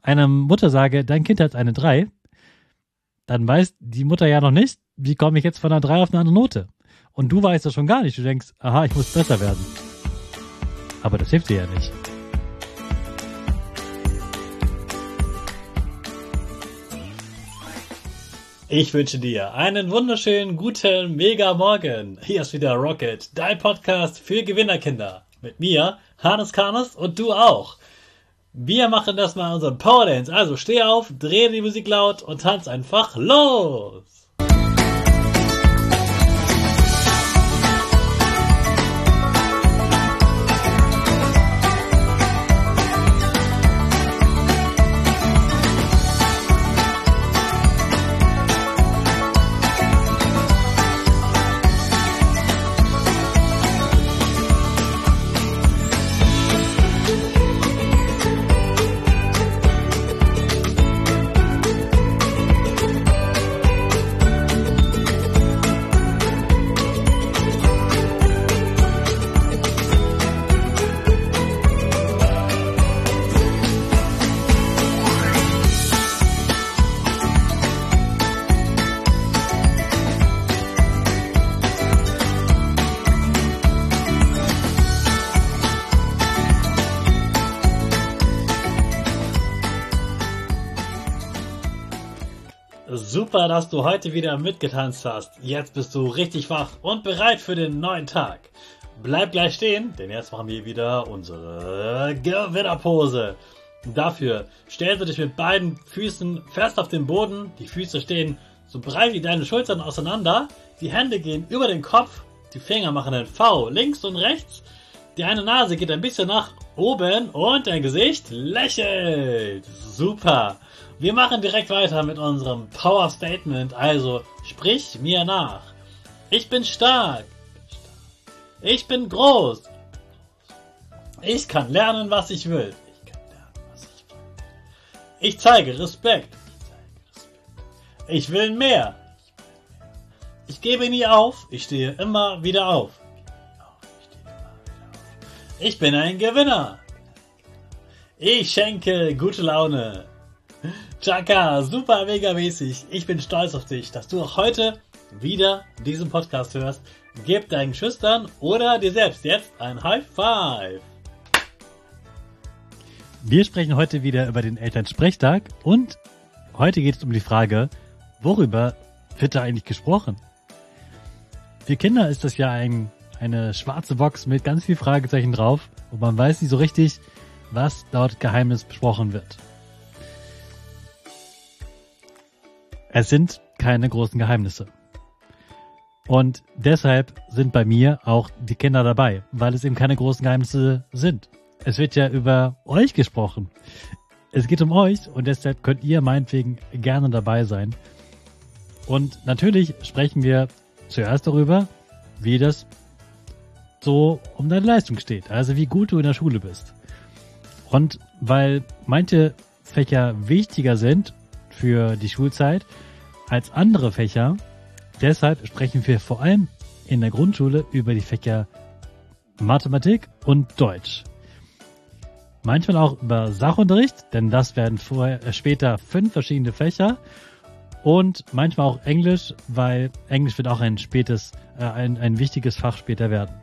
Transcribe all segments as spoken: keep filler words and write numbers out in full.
einer Mutter sage, dein Kind hat eine drei, dann weiß die Mutter ja noch nicht, wie komme ich jetzt von einer drei auf eine andere Note. Und du weißt das schon gar nicht. Du denkst, aha, ich muss besser werden. Aber das hilft dir ja nicht. Ich wünsche dir einen wunderschönen, guten, mega Morgen. Hier ist wieder Rocket, dein Podcast für Gewinnerkinder. Mit mir, Hannes Karnes und du auch. Wir machen das mal unseren Power Dance. Also steh auf, dreh die Musik laut und tanz einfach los. Super, dass du heute wieder mitgetanzt hast. Jetzt bist du richtig wach und bereit für den neuen Tag. Bleib gleich stehen, denn jetzt machen wir wieder unsere Gewinnerpose. Dafür stellst du dich mit beiden Füßen fest auf den Boden. Die Füße stehen so breit wie deine Schultern auseinander. Die Hände gehen über den Kopf. Die Finger machen ein V links und rechts. Die eine Nase geht ein bisschen nach oben und dein Gesicht lächelt. Super. Wir machen direkt weiter mit unserem Power Statement, also sprich mir nach. Ich bin stark. Ich bin groß. Ich kann lernen, was ich will. Ich zeige Respekt. Ich will mehr. Ich gebe nie auf. Ich stehe immer wieder auf. Ich bin ein Gewinner. Ich schenke gute Laune. Chaka, super mega mäßig. Ich bin stolz auf dich, dass du auch heute wieder diesen Podcast hörst. Gib deinen Schüchtern oder dir selbst jetzt ein High Five. Wir sprechen heute wieder über den Elternsprechtag und heute geht es um die Frage, worüber wird da eigentlich gesprochen? Für Kinder ist das ja ein, eine schwarze Box mit ganz vielen Fragezeichen drauf und man weiß nicht so richtig, was dort Geheimnis besprochen wird. Es sind keine großen Geheimnisse. Und deshalb sind bei mir auch die Kinder dabei, weil es eben keine großen Geheimnisse sind. Es wird ja über euch gesprochen. Es geht um euch und deshalb könnt ihr meinetwegen gerne dabei sein. Und natürlich sprechen wir zuerst darüber, wie das so um deine Leistung steht. Also wie gut du in der Schule bist. Und weil manche Fächer wichtiger sind für die Schulzeit als andere Fächer. Deshalb sprechen wir vor allem in der Grundschule über die Fächer Mathematik und Deutsch. Manchmal auch über Sachunterricht, denn das werden vorher, äh, später fünf verschiedene Fächer. Und manchmal auch Englisch, weil Englisch wird auch ein spätes, äh, ein, ein wichtiges Fach später werden.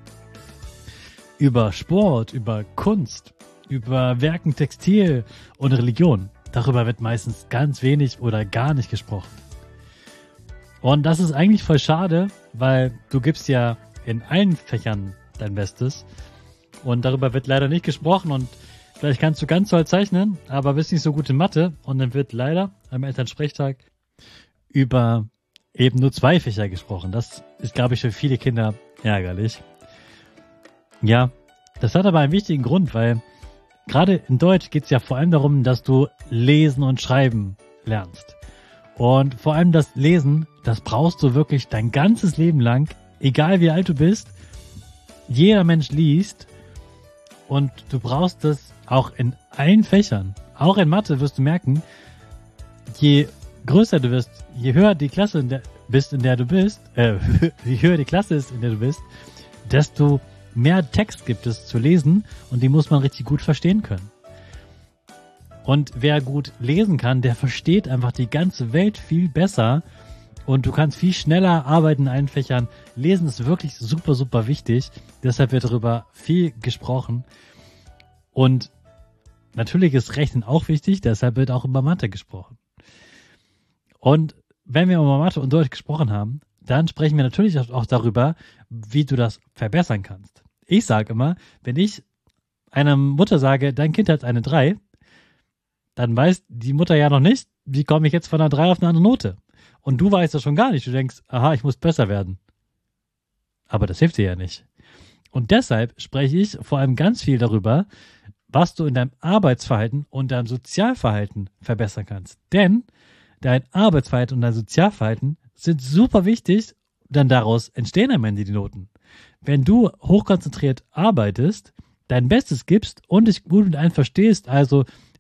Über Sport, über Kunst, über Werken, Textil und Religion. Darüber wird meistens ganz wenig oder gar nicht gesprochen. Und das ist eigentlich voll schade, weil du gibst ja in allen Fächern dein Bestes und darüber wird leider nicht gesprochen und vielleicht kannst du ganz toll zeichnen, aber bist nicht so gut in Mathe und dann wird leider am Elternsprechtag über eben nur zwei Fächer gesprochen. Das ist, glaube ich, für viele Kinder ärgerlich. Ja, das hat aber einen wichtigen Grund, weil gerade in Deutsch geht es ja vor allem darum, dass du lesen und schreiben lernst. Und vor allem das Lesen, das brauchst du wirklich dein ganzes Leben lang, egal wie alt du bist. Jeder Mensch liest und du brauchst das auch in allen Fächern. Auch in Mathe wirst du merken, je größer du wirst, je höher die Klasse in der, bist, in der du bist, äh, je höher die Klasse ist, in der du bist, desto mehr Text gibt es zu lesen und die muss man richtig gut verstehen können. Und wer gut lesen kann, der versteht einfach die ganze Welt viel besser und du kannst viel schneller arbeiten in allen Fächern. Lesen ist wirklich super, super wichtig. Deshalb wird darüber viel gesprochen. Und natürlich ist Rechnen auch wichtig, deshalb wird auch über Mathe gesprochen. Und wenn wir über Mathe und Deutsch gesprochen haben, dann sprechen wir natürlich auch darüber, wie du das verbessern kannst. Ich sage immer, wenn ich einer Mutter sage, dein Kind hat eine drei, dann weiß die Mutter ja noch nicht, wie komme ich jetzt von einer drei auf eine andere Note. Und du weißt das schon gar nicht. Du denkst, aha, ich muss besser werden. Aber das hilft dir ja nicht. Und deshalb spreche ich vor allem ganz viel darüber, was du in deinem Arbeitsverhalten und deinem Sozialverhalten verbessern kannst. Denn dein Arbeitsverhalten und dein Sozialverhalten sind super wichtig, denn daraus entstehen am Ende die Noten. Wenn du hochkonzentriert arbeitest, dein Bestes gibst und dich gut mit allen verstehst, also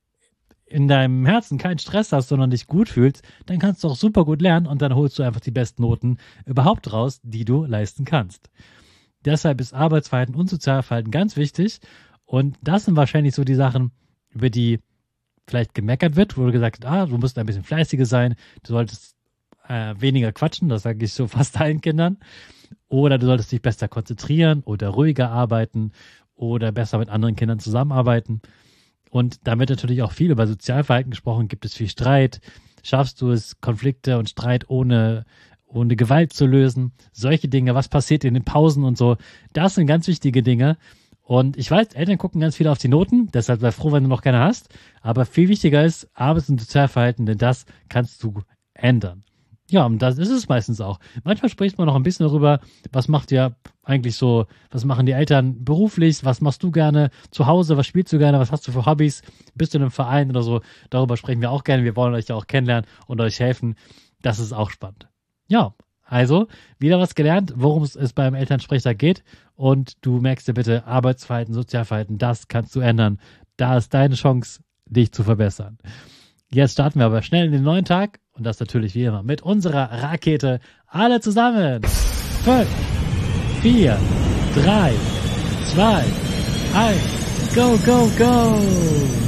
in deinem Herzen keinen Stress hast, sondern dich gut fühlst, dann kannst du auch super gut lernen und dann holst du einfach die besten Noten überhaupt raus, die du leisten kannst. Deshalb ist Arbeitsverhalten und Sozialverhalten ganz wichtig und das sind wahrscheinlich so die Sachen, über die vielleicht gemeckert wird, wo du gesagt hast, ah, du musst ein bisschen fleißiger sein, du solltest äh, weniger quatschen, das sage ich so fast allen Kindern, oder du solltest dich besser konzentrieren oder ruhiger arbeiten oder besser mit anderen Kindern zusammenarbeiten. Und da wird natürlich auch viel über Sozialverhalten gesprochen. Gibt es viel Streit? Schaffst du es, Konflikte und Streit ohne, ohne Gewalt zu lösen? Solche Dinge, was passiert in den Pausen und so? Das sind ganz wichtige Dinge. Und ich weiß, Eltern gucken ganz viel auf die Noten. Deshalb sei froh, wenn du noch keine hast. Aber viel wichtiger ist Arbeits- und Sozialverhalten, denn das kannst du ändern. Ja, und das ist es meistens auch. Manchmal spricht man noch ein bisschen darüber, was macht ihr eigentlich so, was machen die Eltern beruflich, was machst du gerne zu Hause, was spielst du gerne, was hast du für Hobbys, bist du in einem Verein oder so. Darüber sprechen wir auch gerne, wir wollen euch ja auch kennenlernen und euch helfen. Das ist auch spannend. Ja, also wieder was gelernt, worum es beim Elternsprechtag geht und du merkst dir bitte, Arbeitsverhalten, Sozialverhalten, das kannst du ändern. Da ist deine Chance, dich zu verbessern. Jetzt starten wir aber schnell in den neuen Tag und das natürlich wie immer mit unserer Rakete. Alle zusammen. Fünf, vier, drei, zwei, eins. Go, go, go.